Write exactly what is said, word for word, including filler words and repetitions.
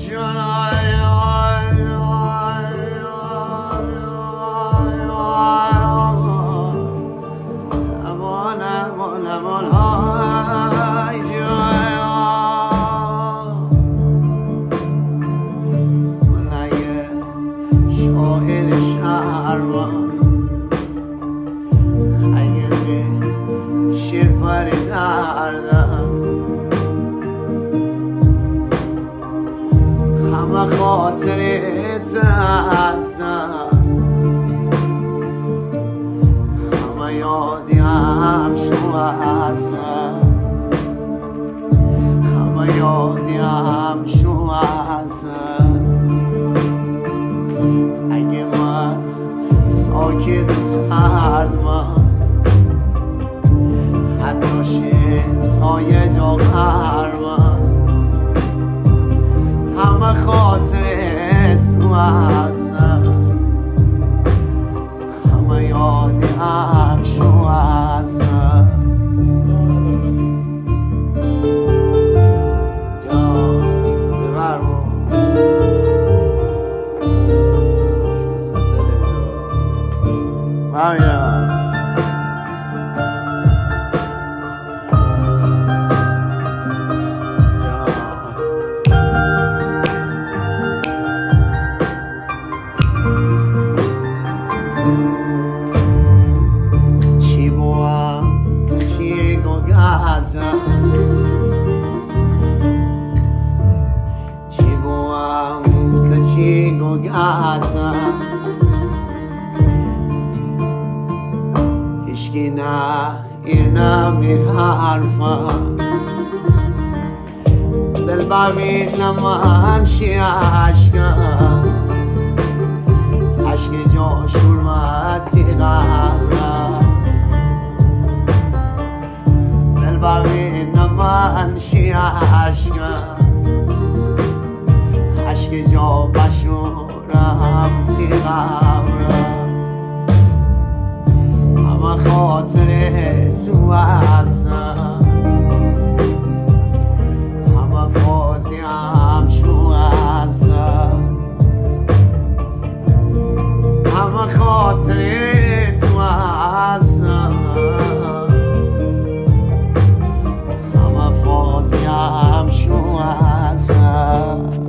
خاطرت هستم همه یادیم شو هستم همه یادیم شو هستم اگه من ساکت و سرد من حتی شه سایه جا من همه خاطرت تو هستم همه یادیم شو هستم یا ببر با هیچکی نه اینم این حرفم دل ببین من چی عشقم عشق جاش حرمتی قبرم دل ببین من چی عشقم عشق جا بشورم تی قبرم همه خاطر سو هستم همه فازی هم شو هستم همه خاطر